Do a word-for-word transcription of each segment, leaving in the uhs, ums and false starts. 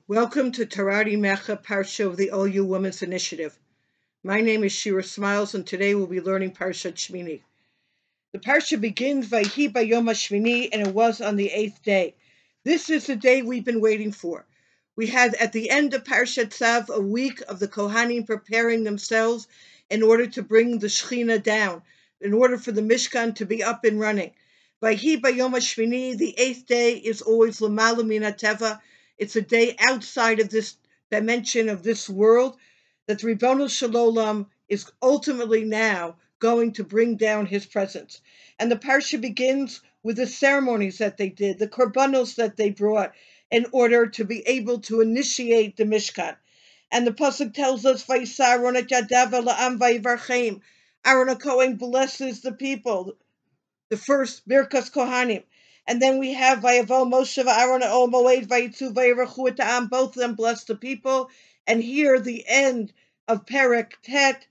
Welcome to Tarari Mecha Parsha of the O U Women's Initiative. My name is Shira Smiles, and today we'll be learning Parsha Shmini. The Parsha begins Vayhi Bayom Shmini, and it was on the eighth day. This is the day we've been waiting for. We had at the end of Parsha Tzav a week of the Kohanim preparing themselves in order to bring the Shechina down, in order for the Mishkan to be up and running. Vayhi Bayom Shmini, the eighth day, is always L'mala Min HaTeva. It's a day outside of this dimension of this world that the Ribbono Shel Olam is ultimately now going to bring down his presence. And the parsha begins with the ceremonies that they did, the korbanos that they brought in order to be able to initiate the Mishkan. And the pasuk tells us, Vayisa Aaron et yadav el ha'am vayivarchem. Aaron HaKohen blesses the people, the first Birkas Kohanim. And then we have Vayavo Moshe v'Aaron Ol Moed Vayitzu Vayirachu et ha'am. Both of them bless the people. And here the end of Perek Tet,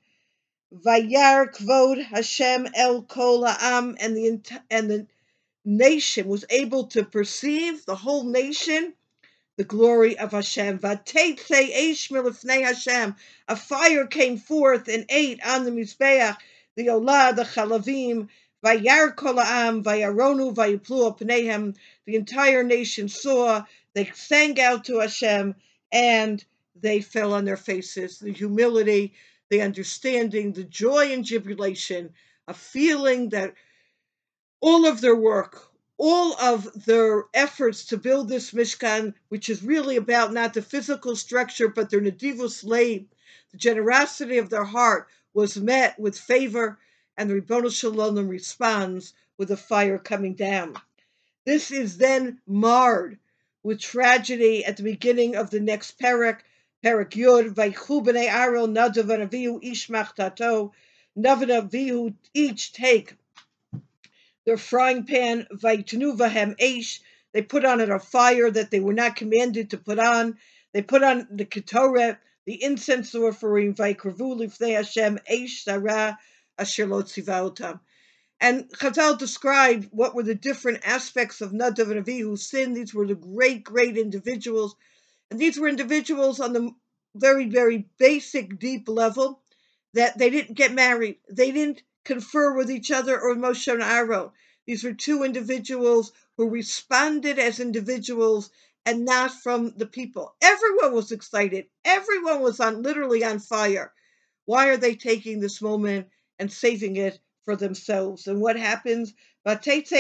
Vayar Kvod Hashem El Kol Ha'am, and the and the nation was able to perceive, the whole nation, the glory of Hashem. Vateitze eish milifnei Hashem. A fire came forth and ate on the mizbeach, the olah, the chalavim. Vayar kol ha'am, vayaronu, vayiplu pneihem. The entire nation saw, they sang out to Hashem, and they fell on their faces. The humility, the understanding, the joy and jubilation, a feeling that all of their work, all of their efforts to build this Mishkan, which is really about not the physical structure, but their nedivus leib, the generosity of their heart, was met with favor, and the Ribbono Shel Olam responds with a fire coming down. This is then marred with tragedy at the beginning of the next Perek, Perek Yud, Vaychu b'nei Aaron Nadav and Avihu ish machtato. Nadav and Avihu each take their frying pan, Vaytnu vahem eish. They put on it a fire that they were not commanded to put on. They put on the ketoret, the incense offering, Vaykravu lifnei Hashem eish sarah asher lo tziva otam. And Chazal described what were the different aspects of Nadav and Avihu's sin. These were the great, great individuals. And these were individuals on the very, very basic, deep level that they didn't get married. They didn't confer with each other or Moshe and Aaron. These were two individuals who responded as individuals and not from the people. Everyone was excited. Everyone was on literally on fire. Why are they taking this moment and saving it for themselves? And what happens? When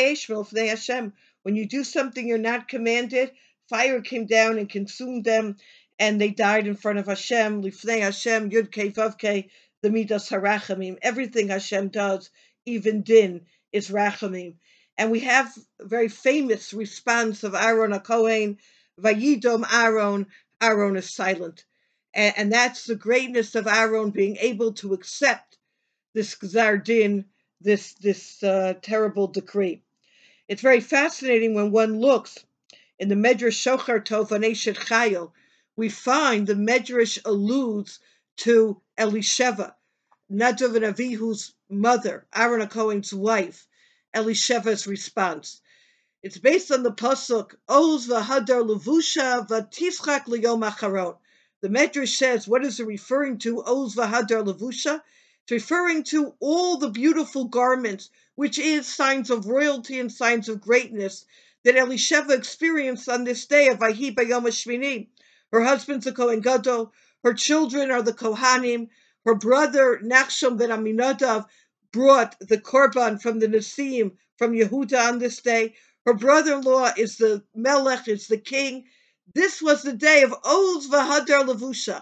you do something you're not commanded, fire came down and consumed them, and they died in front of Hashem. Lifnei Hashem, Yud Kei Vav Kei, the Midas HaRachamim. Everything Hashem does, even din, is Rachamim. And we have a very famous response of Aaron HaKohen, Vayidom Aaron. Aaron is silent. And, and that's the greatness of Aaron being able to accept this Gzar Din, this, this uh, terrible decree. It's very fascinating when one looks in the Medrash Shochar Tov on Eshet Chayil. We find the Medrash alludes to Elisheva, Nadav and Avihu's mother, Aaron HaKohen's wife, Elisheva's response. It's based on the pasuk, Oz v'hadar levusha v'tischak liyom acharon. The Medrash says, what is it referring to, Oz v'hadar levusha? It's referring to all the beautiful garments, which is signs of royalty and signs of greatness, that Elisheva experienced on this day of Vayhi Bayom Shmini. Her husband's a Kohen Gadol, her children are the Kohanim, her brother Nachshon ben Aminadav brought the Korban from the Nasim, from Yehuda on this day. Her brother-in-law is the Melech, is the king. This was the day of Oz v'hadar levusha.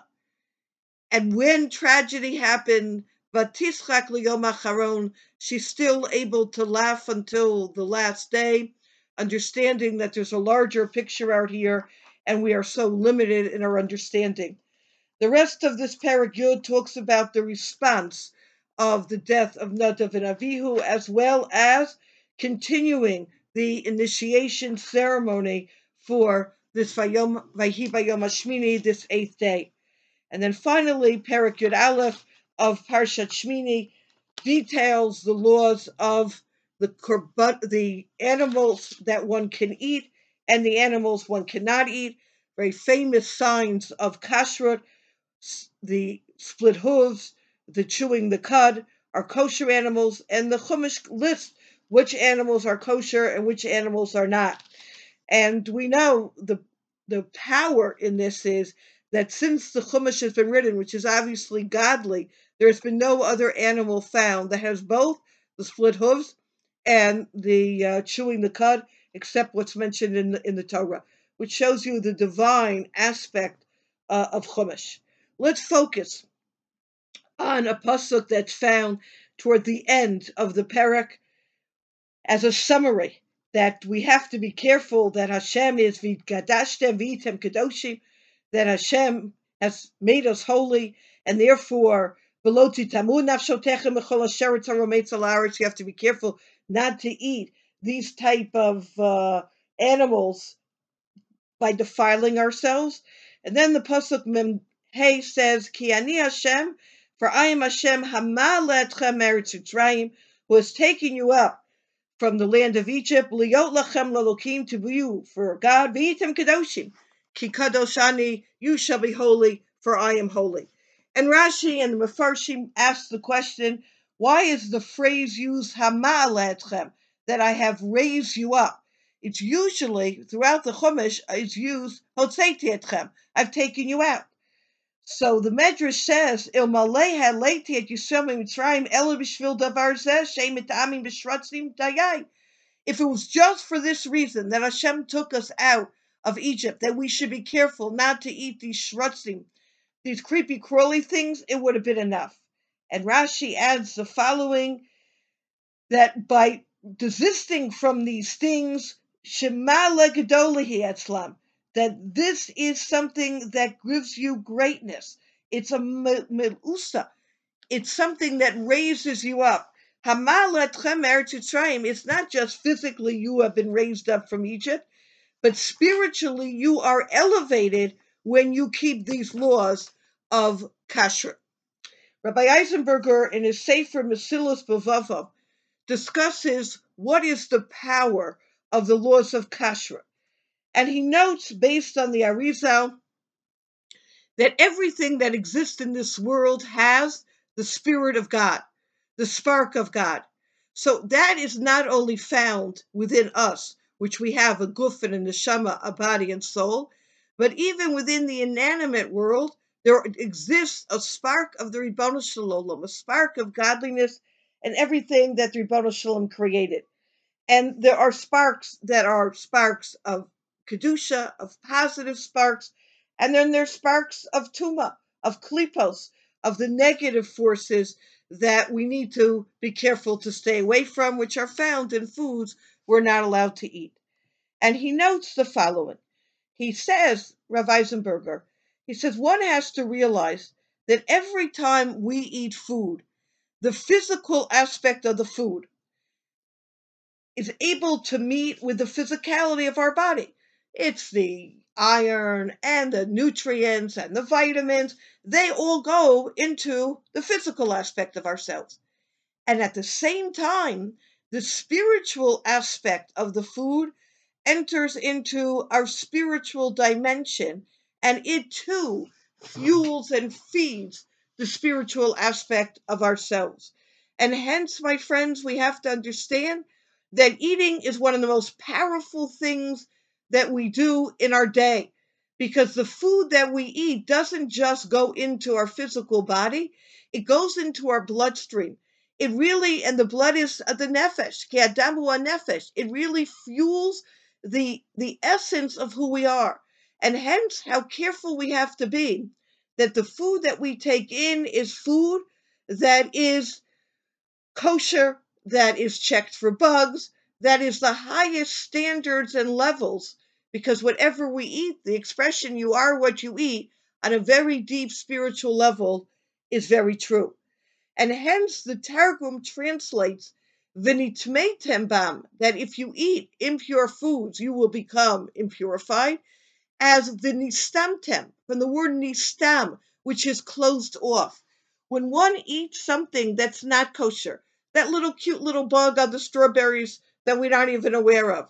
And when tragedy happened, Vatischak liyom acharon, she's still able to laugh until the last day, understanding that there's a larger picture out here, and we are so limited in our understanding. The rest of this Perek Yud talks about the response of the death of Nadav and Avihu, as well as continuing the initiation ceremony for this Vayom Vayhi Bayom Hashmini, this eighth day. And then finally, Perek Yud Aleph of Parshat Shmini details the laws of the korban, the animals that one can eat and the animals one cannot eat. very famous signs of kashrut, the split hooves, the chewing the cud, are kosher animals, and the Chumash lists which animals are kosher and which animals are not. And we know the the power in this is that since the Chumash has been written, which is obviously godly, there's been no other animal found that has both the split hooves and the uh, chewing the cud, except what's mentioned in the, in the Torah, which shows you the divine aspect uh, of Chumash. Let's focus on a pasuk that's found toward the end of the parak as a summary that we have to be careful that Hashem is v'gadashtem v'item kadoshim, that Hashem has made us holy, and therefore below titamu nafshotechem mechol asher tarometz al haaretz. You have to be careful not to eat these type of uh, animals by defiling ourselves. And then the pasuk mem hey says, Ki ani Hashem, for I am Hashem hamal etchem eretz Mitzrayim, who has taken you up from the land of Egypt, liot lachem lalokim, to you for God, v'item kadoshim, ki kadoshani, you shall be holy, for I am holy. And Rashi and the Mefarshim ask the question, why is the phrase used hamal etchem, that I have raised you up? It's usually, throughout the Chumash, it's used hotzeiti etchem, I've taken you out. So the Medrash says, Il malei haleti et Yisrael mitzrayim ela b'shvil davar zeh she'im mitamim b'shratzim dayai. If it was just for this reason that Hashem took us out of Egypt, that we should be careful not to eat these shratzim, these creepy crawly things, it would have been enough. And Rashi adds the following, that by desisting from these things, shema legedolihi etzlam, that this is something that gives you greatness. It's a melusa. It's something that raises you up. Hamal etchem eretz Mitzrayim. It's not just physically you have been raised up from Egypt, but spiritually you are elevated when you keep these laws of kashrut. Rabbi Eisenberger, in his Sefer Mesilas B'Vavav, discusses what is the power of the laws of kashrut. And he notes, based on the Arizal, that everything that exists in this world has the Spirit of God, the spark of God. So that is not only found within us, which we have a guf and a neshama, a body and soul, but even within the inanimate world, there exists a spark of the Ribbono Shel Olam, a spark of godliness and everything that the Ribbono Shel Olam created. And there are sparks that are sparks of kedusha, of positive sparks, and then there's sparks of tuma, of klipos, of the negative forces that we need to be careful to stay away from, which are found in foods we're not allowed to eat. And he notes the following. He says, Rav Eisenberger, he says, one has to realize that every time we eat food, the physical aspect of the food is able to meet with the physicality of our body. It's the iron and the nutrients and the vitamins. They all go into the physical aspect of ourselves. And at the same time, the spiritual aspect of the food enters into our spiritual dimension, and it too fuels and feeds the spiritual aspect of ourselves. And hence, my friends, we have to understand that eating is one of the most powerful things that we do in our day, because the food that we eat doesn't just go into our physical body, it goes into our bloodstream. It really, and the blood is the nefesh, ki adam hu nefesh. It really fuels the, the essence of who we are. And hence, how careful we have to be that the food that we take in is food that is kosher, that is checked for bugs, that is the highest standards and levels, because whatever we eat, the expression you are what you eat, on a very deep spiritual level, is very true. And hence the Targum translates v'nitmeitem bam, that if you eat impure foods, you will become impurified, as v'nistamtem, from the word nistam, which is closed off. When one eats something that's not kosher, that little cute little bug on the strawberries that we're not even aware of,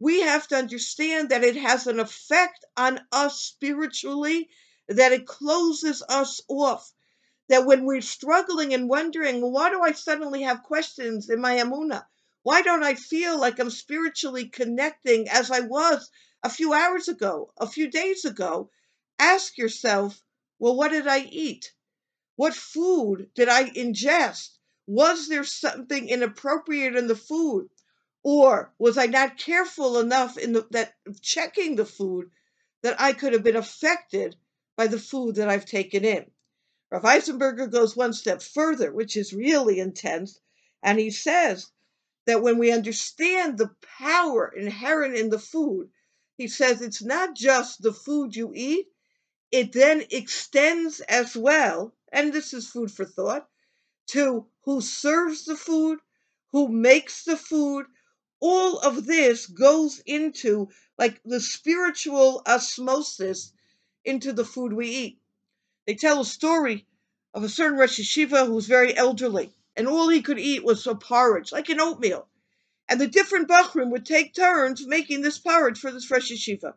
We have to understand that it has an effect on us spiritually, that it closes us off. That when we're struggling and wondering, well, why do I suddenly have questions in my Amunah? Why don't I feel like I'm spiritually connecting as I was a few hours ago, a few days ago? Ask yourself, well, what did I eat? What food did I ingest? Was there something inappropriate in the food? Or was I not careful enough in the, that checking the food that I could have been affected by the food that I've taken in? Rav Eisenberger goes one step further, which is really intense, and he says that when we understand the power inherent in the food, he says it's not just the food you eat, it then extends as well, and this is food for thought, to who serves the food, who makes the food. All of this goes into like the spiritual osmosis into the food we eat. They tell a story of a certain Rosh Yeshiva who was very elderly, and all he could eat was a porridge, like an oatmeal. And the different Bachrim would take turns making this porridge for this Rosh Yeshiva.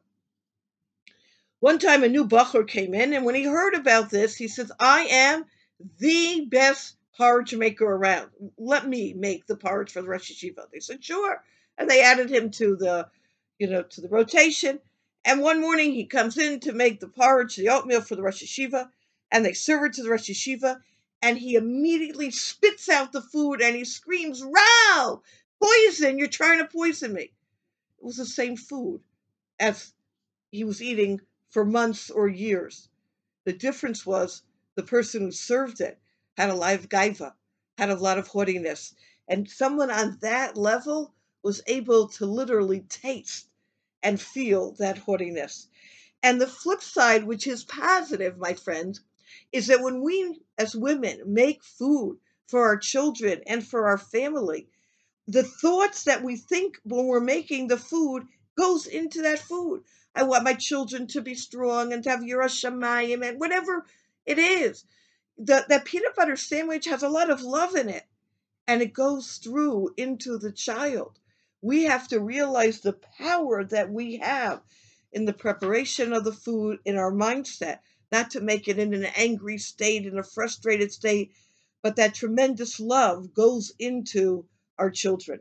One time a new Bachur came in, and when he heard about this, he says, I am the best porridge maker around. Let me make the porridge for the Rosh Yeshiva. They said, sure. And they added him to the, you know, to the rotation. And one morning he comes in to make the porridge, the oatmeal for the Rosh Yeshiva, and they serve it to the Rosh Yeshiva, and he immediately spits out the food and he screams, Rao, poison, you're trying to poison me. It was the same food as he was eating for months or years. The difference was the person who served it had a lot of gaiva, had a lot of haughtiness, and someone on that level was able to literally taste and feel that haughtiness. And the flip side, which is positive, my friends, is that when we as women make food for our children and for our family, the thoughts that we think when we're making the food goes into that food. I want my children to be strong and to have Yiras Shamayim and whatever it is. The, that peanut butter sandwich has a lot of love in it, and it goes through into the child. We have to realize the power that we have in the preparation of the food, in our mindset, not to make it in an angry state, in a frustrated state, but that tremendous love goes into our children.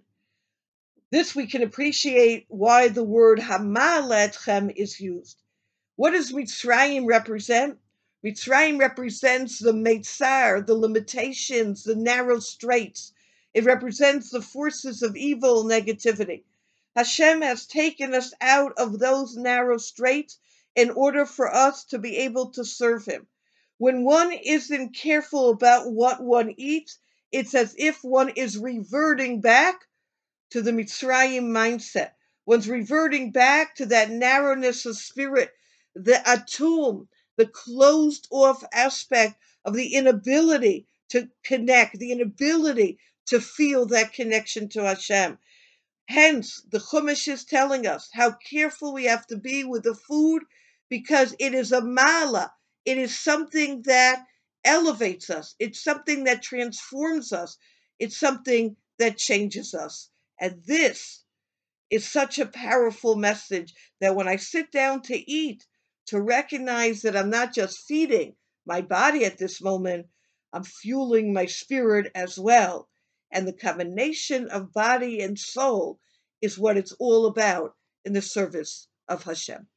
This we can appreciate why the word Hamaletchem is used. What does Mitzrayim represent? Mitzrayim represents the Meitzar, the limitations, the narrow straits. It represents the forces of evil, negativity. Hashem has taken us out of those narrow straits in order for us to be able to serve Him. When one isn't careful about what one eats, it's as if one is reverting back to the Mitzrayim mindset. One's reverting back to that narrowness of spirit, the atum, the closed off aspect of the inability to connect, the inability to feel that connection to Hashem. Hence, the Chumash is telling us how careful we have to be with the food, because it is a mala. It is something that elevates us. It's something that transforms us. It's something that changes us. And this is such a powerful message that when I sit down to eat, to recognize that I'm not just feeding my body at this moment, I'm fueling my spirit as well. And the combination of body and soul is what it's all about in the service of Hashem.